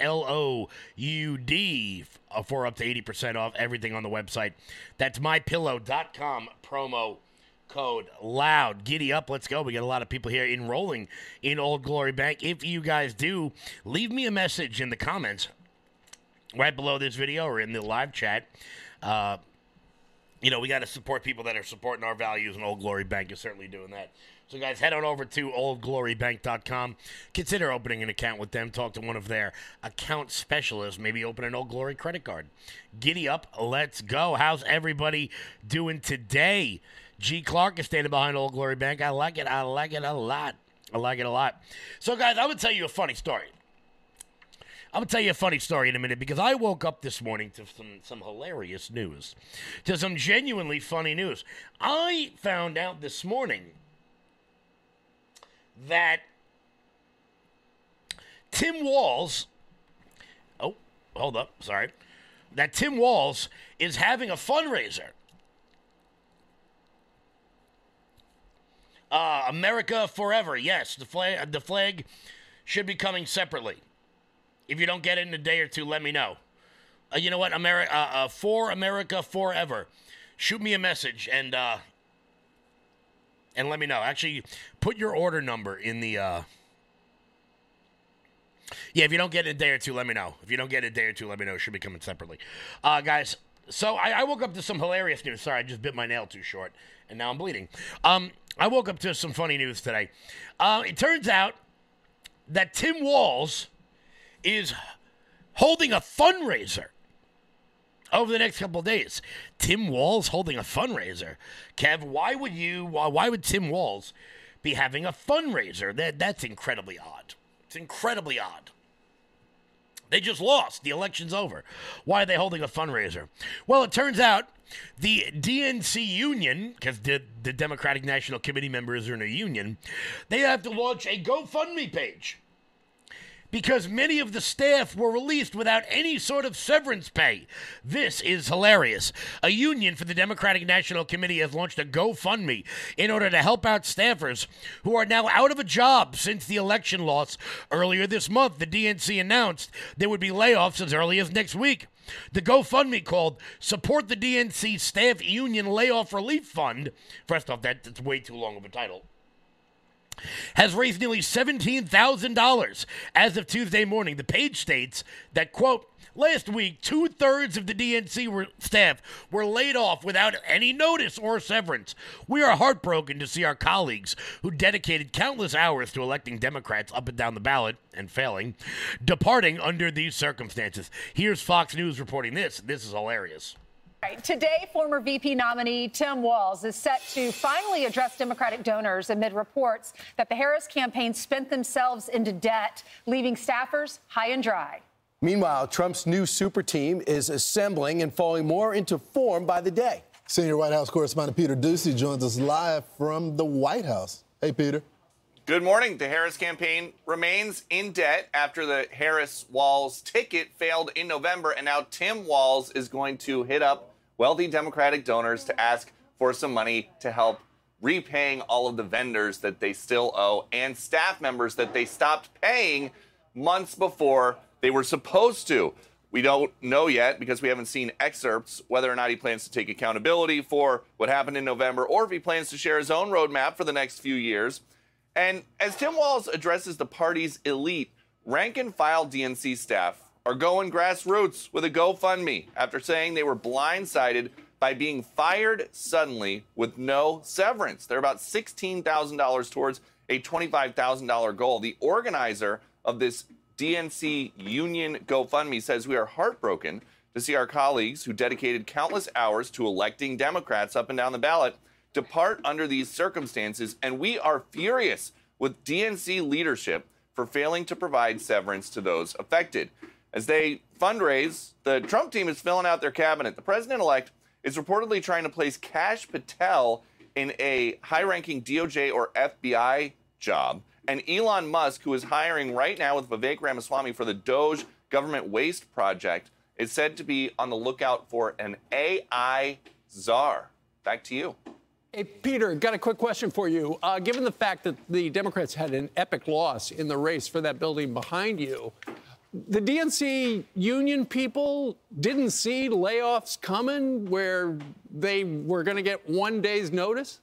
LOUD for up to 80% off everything on the website. That's MyPillow.com, promo code LOUD. Giddy up, let's go. We got a lot of people here enrolling in Old Glory Bank. If you guys do, leave me a message in the comments right below this video or in the live chat. We got to support people that are supporting our values, and Old Glory Bank is certainly doing that. So, guys, head on over to oldglorybank.com. Consider opening an account with them. Talk to one of their account specialists. Maybe open an Old Glory credit card. Giddy up. Let's go. How's everybody doing today? G. Clark is standing behind Old Glory Bank. I like it. I like it a lot. I like it a lot. So, guys, I'm going to tell you a funny story. I'm going to tell you a funny story in a minute because I woke up this morning to some hilarious news, to some genuinely funny news. I found out this morning that Tim Walz, that Tim Walz is having a fundraiser. America Forever. Yes, the flag should be coming separately. If you don't get it in a day or two, let me know. You know what? For America Forever. Shoot me a message and let me know. Actually, put your order number in the... if you don't get it in a day or two, let me know. If you don't get it in a day or two, let me know. It should be coming separately. Guys, so I woke up to some hilarious news. Sorry, I just bit my nail too short, and now I'm bleeding. I woke up to some funny news today. It turns out that Tim Walz is holding a fundraiser over the next couple of days. Tim Walz holding a fundraiser. Kev, why would Tim Walz be having a fundraiser? That's incredibly odd. It's incredibly odd. They just lost. The election's over. Why are they holding a fundraiser? Well, it turns out the DNC union, because the Democratic National Committee members are in a union, they have to launch a GoFundMe page because many of the staff were released without any sort of severance pay. This is hilarious. A union for the Democratic National Committee has launched a GoFundMe in order to help out staffers who are now out of a job since the election loss earlier this month. The DNC announced there would be layoffs as early as next week. The GoFundMe, called Support the DNC Staff Union Layoff Relief Fund, first off, that's way too long of a title, has raised nearly $17,000 as of Tuesday morning. The page states that, quote, last week, 2/3 of the DNC staff were laid off without any notice or severance. We are heartbroken to see our colleagues who dedicated countless hours to electing Democrats up and down the ballot and failing, departing under these circumstances. Here's Fox News reporting this. This is hilarious. Today, former VP nominee Tim Walz is set to finally address Democratic donors amid reports that the Harris campaign spent themselves into debt, leaving staffers high and dry. Meanwhile, Trump's new super team is assembling and falling more into form by the day. Senior White House correspondent Peter Doocy joins us live from the White House. Hey, Peter. Good morning. The Harris campaign remains in debt after the Harris-Walz ticket failed in November, and now Tim Walz is going to hit up wealthy Democratic donors to ask for some money to help repaying all of the vendors that they still owe and staff members that they stopped paying months before they were supposed to. We don't know yet, because we haven't seen excerpts, whether or not he plans to take accountability for what happened in November or if he plans to share his own roadmap for the next few years. And as Tim Walz addresses the party's elite, rank-and-file DNC staff are going grassroots with a GoFundMe after saying they were blindsided by being fired suddenly with no severance. They're about $16,000 towards a $25,000 goal. The organizer of this DNC union GoFundMe says, we are heartbroken to see our colleagues who dedicated countless hours to electing Democrats up and down the ballot depart under these circumstances, and we are furious with DNC leadership for failing to provide severance to those affected. As they fundraise, the Trump team is filling out their cabinet. The president-elect is reportedly trying to place Kash Patel in a high-ranking DOJ or FBI job. And Elon Musk, who is hiring right now with Vivek Ramaswamy for the Doge government waste project, is said to be on the lookout for an AI czar. Back to you. Hey, Peter, got a quick question for you. Given the fact that the Democrats had an epic loss in the race for that building behind you, the DNC union people didn't see layoffs coming where they were going to get 1 day's notice?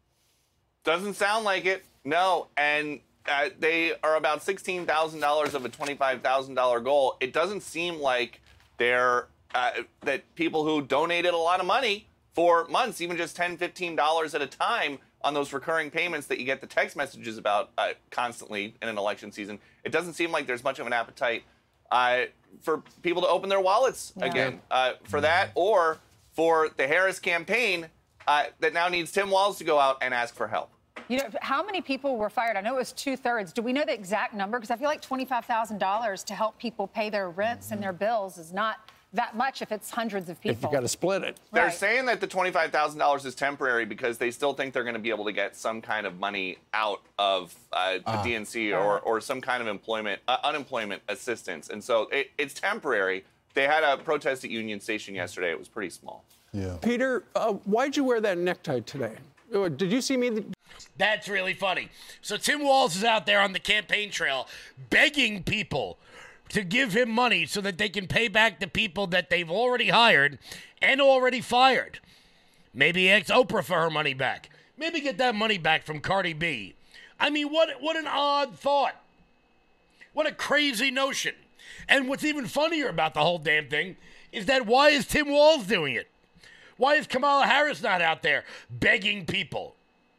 Doesn't sound like it, no. And they are about $16,000 of a $25,000 goal. It doesn't seem like they're that people who donated a lot of money for months, even just $10, $15 at a time, on those recurring payments that you get the text messages about constantly in an election season, it doesn't seem like there's much of an appetite for people to open their wallets again for that, or for the Harris campaign that now needs Tim Walz to go out and ask for help. You know, how many people were fired? I know it was 2/3. Do we know the exact number? Because I feel like $25,000 to help people pay their rents and their bills is not that much if it's hundreds of people. If you got to split it. They're saying that the $25,000 is temporary because they still think they're going to be able to get some kind of money out of the DNC or some kind of unemployment assistance. And so it's temporary. They had a protest at Union Station yesterday. It was pretty small. Yeah. Peter, why'd you wear that necktie today? Did you see me? That's really funny. So Tim Walz is out there on the campaign trail begging people to give him money so that they can pay back the people that they've already hired and already fired. Maybe ask Oprah for her money back. Maybe get that money back from Cardi B. I mean, what an odd thought. What a crazy notion. And what's even funnier about the whole damn thing is that why is Tim Walz doing it? Why is Kamala Harris not out there begging people?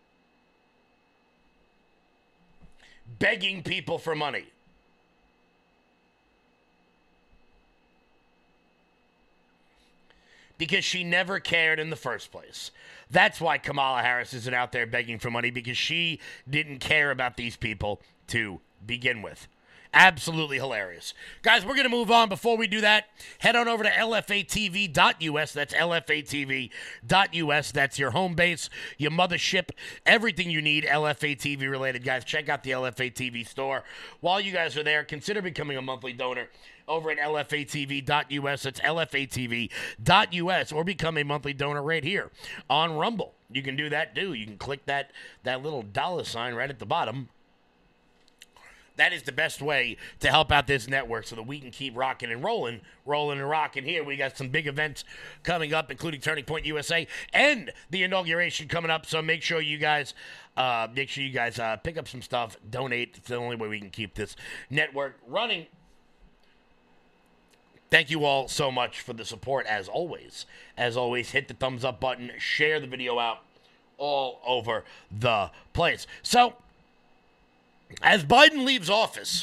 Begging people for money. Because she never cared in the first place. That's why Kamala Harris isn't out there begging for money, because she didn't care about these people to begin with. Absolutely hilarious. Guys, we're going to move on. Before we do that, head on over to lfatv.us. That's lfatv.us. That's your home base, your mothership, everything you need LFA TV related. Guys, check out the LFA TV store. While you guys are there, consider becoming a monthly donor over at lfatv.us. That's lfatv.us, or become a monthly donor right here on Rumble. You can do that too. You can click that little $sign right at the bottom. That is the best way to help out this network so that we can keep rocking and rolling and rocking here. We got some big events coming up, including Turning Point USA and the inauguration coming up. So make sure you guys pick up some stuff, donate. It's the only way we can keep this network running. Thank you all so much for the support, as always. As always, hit the thumbs up button, share the video out all over the place. So, as Biden leaves office,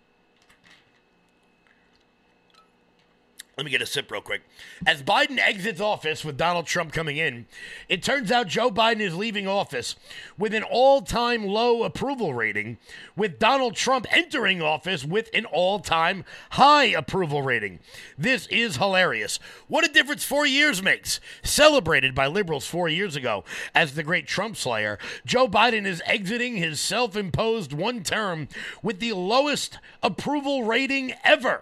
let me get a sip real quick. As Biden exits office with Donald Trump coming in, it turns out Joe Biden is leaving office with an all-time low approval rating, with Donald Trump entering office with an all-time high approval rating. This is hilarious. What a difference 4 years makes. Celebrated by liberals 4 years ago as the great Trump slayer, Joe Biden is exiting his self-imposed one term with the lowest approval rating ever.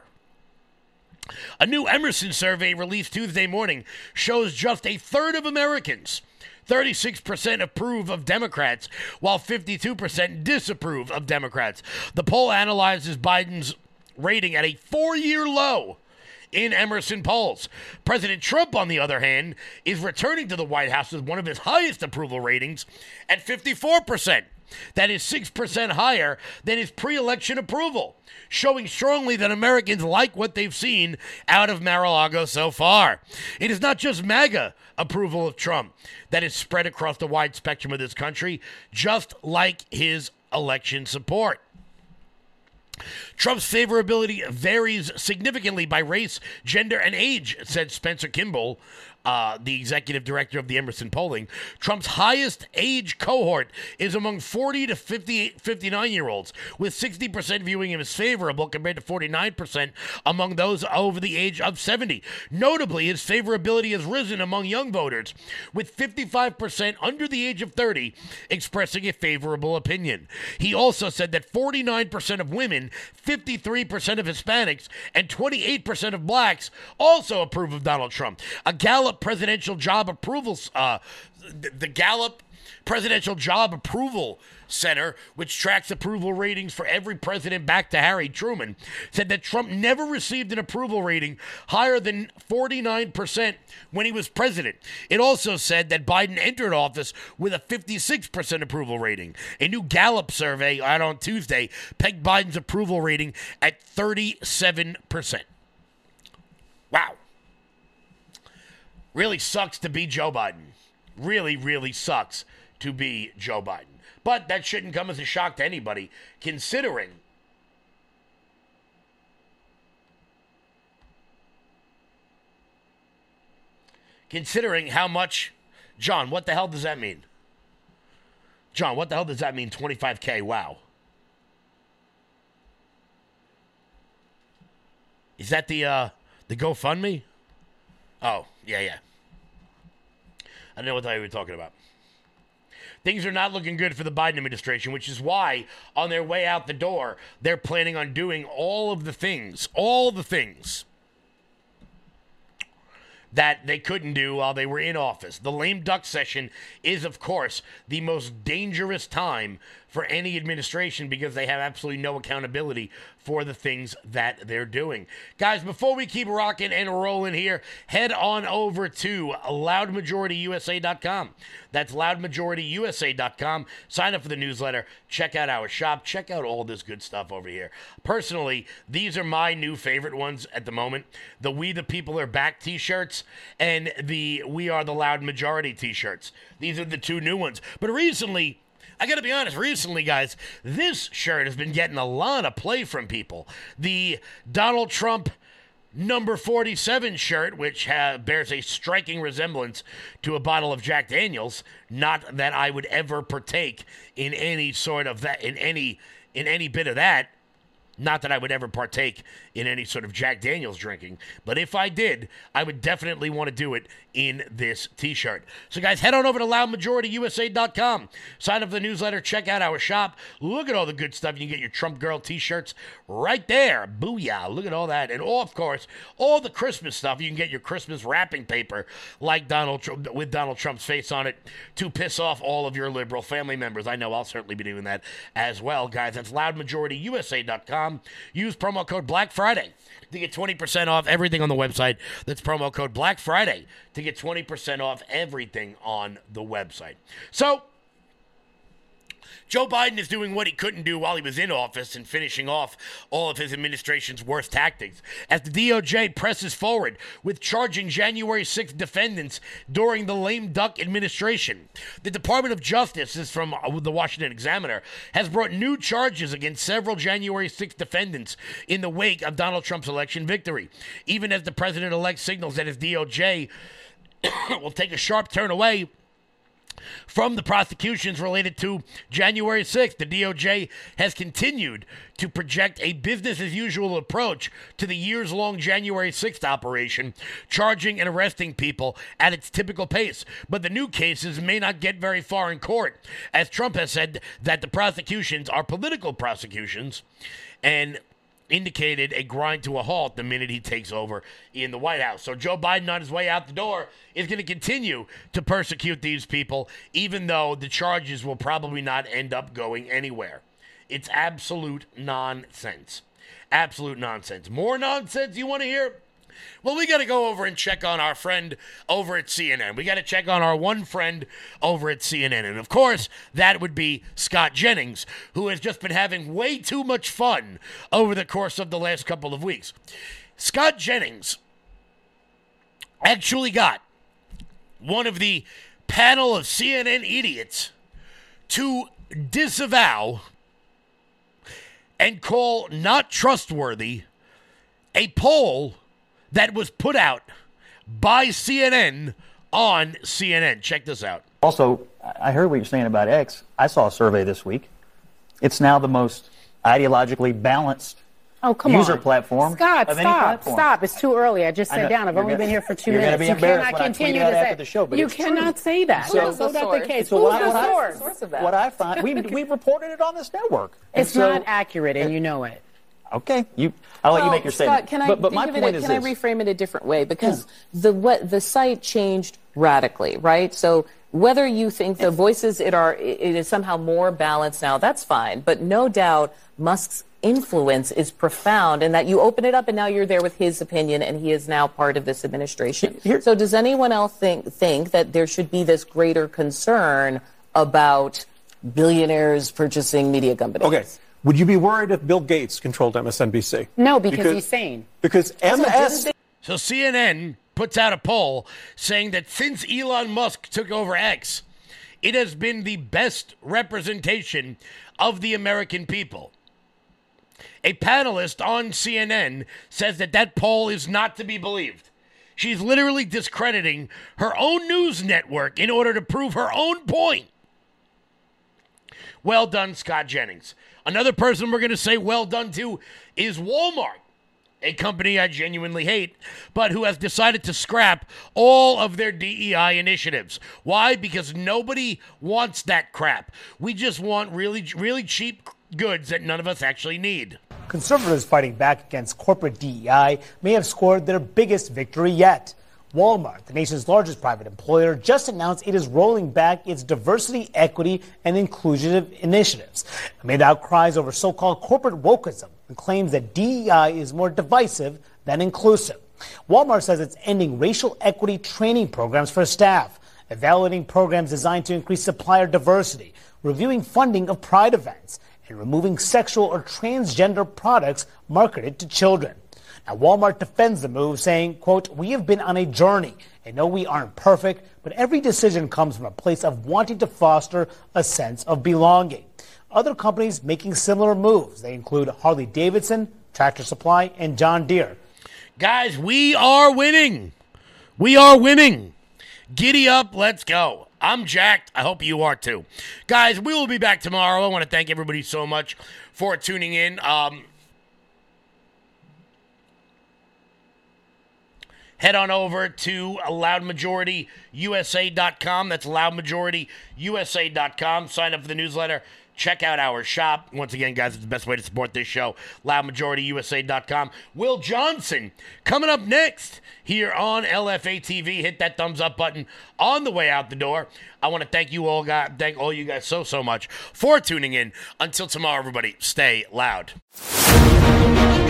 A new Emerson survey released Tuesday morning shows just a third of Americans, 36%, approve of Democrats, while 52% disapprove of Democrats. The poll analyzes Biden's rating at a 4-year low in Emerson polls. President Trump, on the other hand, is returning to the White House with one of his highest approval ratings at 54%. That is 6% higher than his pre-election approval, showing strongly that Americans like what they've seen out of Mar-a-Lago so far. It is not just MAGA approval of Trump that is spread across the wide spectrum of this country, just like his election support. Trump's favorability varies significantly by race, gender, and age, said Spencer Kimball, the executive director of the Emerson polling. Trump's highest age cohort is among 40 to 59-year-olds, with 60% viewing him as favorable compared to 49% among those over the age of 70. Notably, his favorability has risen among young voters, with 55% under the age of 30 expressing a favorable opinion. He also said that 49% of women, 53% of Hispanics, and 28% of blacks also approve of Donald Trump. A Gallup Presidential Job Approval, the Gallup Presidential Job Approval Center, which tracks approval ratings for every president back to Harry Truman, said that Trump never received an approval rating higher than 49% when he was president. It also said that Biden entered office with a 56% approval rating. A new Gallup survey out on Tuesday pegged Biden's approval rating at 37%. Wow. Really sucks to be Joe Biden. Really, really sucks to be Joe Biden. But that shouldn't come as a shock to anybody, considering how much, John, what the hell does that mean? John, what the hell does that mean, 25K? Wow. Is that the GoFundMe? Oh, yeah. I don't know what the hell you were talking about. Things are not looking good for the Biden administration, which is why on their way out the door, they're planning on doing all the things that they couldn't do while they were in office. The lame duck session is, of course, the most dangerous time for any administration because they have absolutely no accountability for the things that they're doing. Guys, before we keep rocking and rolling here, head on over to loudmajorityusa.com. That's loudmajorityusa.com. Sign up for the newsletter. Check out our shop. Check out all this good stuff over here. Personally, these are my new favorite ones at the moment. The We the People Are Back t-shirts and the We Are the Loud Majority t-shirts. These are the two new ones. But recently, I got to be honest, guys, this shirt has been getting a lot of play from people. The Donald Trump number 47 shirt, which bears a striking resemblance to a bottle of Jack Daniels. Not that I would ever partake in any sort of that, in any bit of that. Not that I would ever partake in any sort of Jack Daniels drinking, but if I did, I would definitely want to do it in this t-shirt. So guys, head on over to loudmajorityusa.com. Sign up for the newsletter. Check out our shop. Look at all the good stuff. You can get your Trump Girl t-shirts right there. Booyah. Look at all that. And of course, all the Christmas stuff. You can get your Christmas wrapping paper like with Donald Trump's face on it to piss off all of your liberal family members. I know I'll certainly be doing that as well, guys. That's loudmajorityusa.com. Use promo code Black Friday to get 20% off everything on the website. That's promo code Black Friday to get 20% off everything on the website. So, Joe Biden is doing what he couldn't do while he was in office and finishing off all of his administration's worst tactics as the DOJ presses forward with charging January 6th defendants during the lame duck administration. The Department of Justice, this is from the Washington Examiner, has brought new charges against several January 6th defendants in the wake of Donald Trump's election victory, even as the president-elect signals that his DOJ will take a sharp turn away from the prosecutions related to January 6th. The DOJ has continued to project a business-as-usual approach to the years-long January 6th operation, charging and arresting people at its typical pace. But the new cases may not get very far in court, as Trump has said that the prosecutions are political prosecutions and indicated a grind to a halt the minute he takes over in the White House. So Joe Biden on his way out the door is going to continue to persecute these people, even though the charges will probably not end up going anywhere. It's absolute nonsense. Absolute nonsense. More nonsense you want to hear? Well, we got to go over and check on our friend over at CNN. We got to check on our one friend over at CNN. And, of course, that would be Scott Jennings, who has just been having way too much fun over the course of the last couple of weeks. Scott Jennings actually got one of the panel of CNN idiots to disavow and call not trustworthy a poll that was put out by CNN on CNN. Check this out. Also, I heard what you're saying about X. I saw a survey this week. It's now the most ideologically balanced user platform. Scott, of any platform. stop. It's too early. I just sat down. I've only been here for 2 minutes. You cannot continue to say the show, but you cannot say that. So, That's not the case. So Who's the source of that? What I find, we reported it on this network. It's not accurate, and you know it. Okay, I'll let you make your statement. Scott, but my point is can I reframe it a different way? Because the site changed radically, right? So whether you think the voices it is somehow more balanced now, that's fine. But no doubt Musk's influence is profound, and that you open it up and now you're there with his opinion, and he is now part of this administration. So does anyone else think that there should be this greater concern about billionaires purchasing media companies? Okay. Would you be worried if Bill Gates controlled MSNBC? No, because he's sane. Because So CNN puts out a poll saying that since Elon Musk took over X, it has been the best representation of the American people. A panelist on CNN says that poll is not to be believed. She's literally discrediting her own news network in order to prove her own point. Well done, Scott Jennings. Another person we're going to say well done to is Walmart, a company I genuinely hate, but who has decided to scrap all of their DEI initiatives. Why? Because nobody wants that crap. We just want really, really cheap goods that none of us actually need. Conservatives fighting back against corporate DEI may have scored their biggest victory yet. Walmart, the nation's largest private employer, just announced it is rolling back its diversity, equity, and inclusion initiatives amid outcries over so-called corporate wokeism and claims that DEI is more divisive than inclusive. Walmart says it's ending racial equity training programs for staff, evaluating programs designed to increase supplier diversity, reviewing funding of pride events, and removing sexual or transgender products marketed to children. Now, Walmart defends the move, saying, quote, "We have been on a journey and know we aren't perfect, but every decision comes from a place of wanting to foster a sense of belonging." Other companies making similar moves. They include Harley-Davidson, Tractor Supply, and John Deere. Guys, we are winning. We are winning. Giddy up. Let's go. I'm jacked. I hope you are too. Guys, we will be back tomorrow. I want to thank everybody so much for tuning in. Head on over to loudmajorityusa.com. That's loudmajorityusa.com. Sign up for the newsletter. Check out our shop. Once again, guys, it's the best way to support this show. loudmajorityusa.com. Will Johnson coming up next here on LFA TV. Hit that thumbs up button on the way out the door. I want to thank you all, thank all you guys so much for tuning in. Until tomorrow, everybody, stay loud.